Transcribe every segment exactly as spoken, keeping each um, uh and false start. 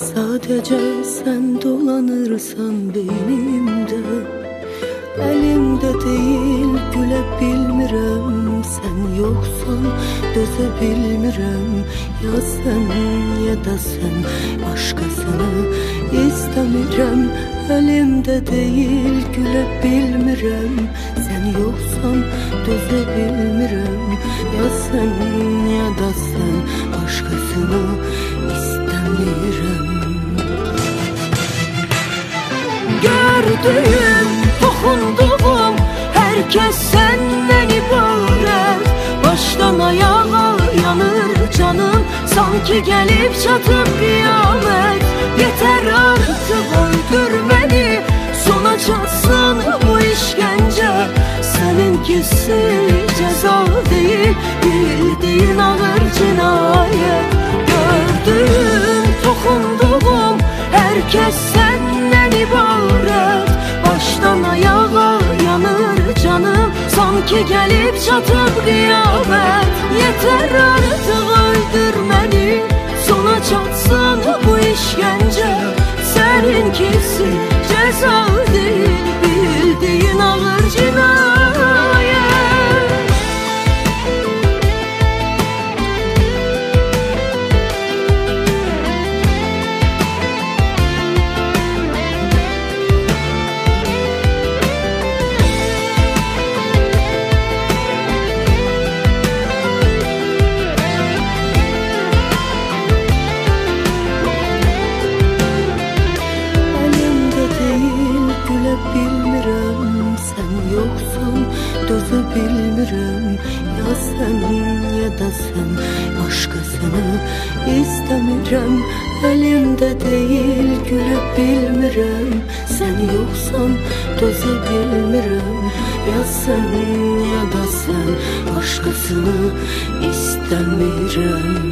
Sadece sen dolanırsan beynimde, elimde değil güle bilmirəm. Sen yoksan döze bilmirəm. Ya sen ya da sen başkasını istemirəm. Elimde değil güle bilmirəm. Sen yoksan döze bilmirəm. Ya sen ya da sen başkasını istemirəm. Gördüğüm, dokunduğum herkes senden ibaret. Baştan ayağa yanır canım, sanki gelip çatıp kıyamet. Yeter artık öldür beni, sona çatsın bu işkence. Seninkisi ceza değil, bildiğin ağır cinayet. Gördüğüm, dokunduğum herkes senden ibaret. Baştan ayağa yanır canım, sanki gelip çatıp kıyamet. Yeter artık öldür beni, sona çatsın bu işkence. Seninkisi ceza değil, bildiğin ağır cinayet. Bilmirəm, sen yoksan dözü bilmirəm. Ya sen ya da sen başkasını istemirəm. Elimde değil gülüp bilmirəm. Sen yoksan dözü bilmirəm. Ya sen ya da sen başkasını istemirəm.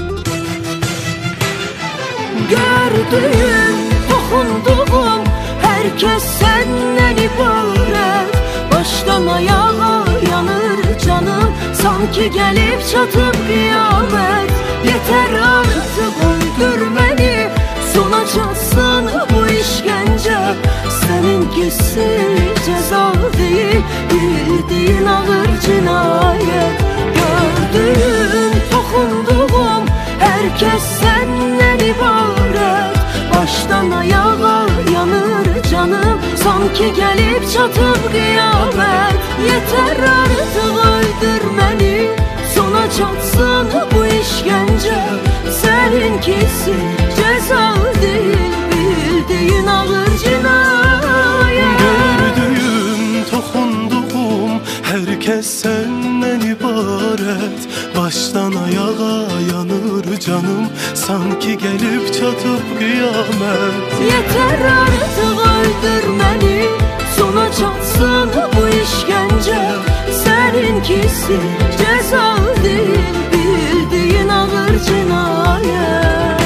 Gördüğüm, dokunduğum herkes senden ibaret. Baştan ayağa yanır canım, sanki gelip çatıp kıyamet. Yeter artık öldür beni, sona çatsın bu işkence. Seninkisi ceza değil, bildiğin ağır cinayet. Gördüğüm, dokunduğum herkes senden ibaret. Baştan ayağa yanır canım, sanki gelip çatıp kıyamet. Yeter artık öldür beni, sona çatsın bu işkence. Seninkisi ceza değil, bildiğin ağır cinayet. Gördüğüm, dokunduğum herkes senden ibaret. Baştan ayağa yanır canım, sanki gelip çatıp kıyamet. Yeter artık öldür beni, sona çatsın bu işkence. Seninkisi ceza değil, bildiğin ağır cinayet.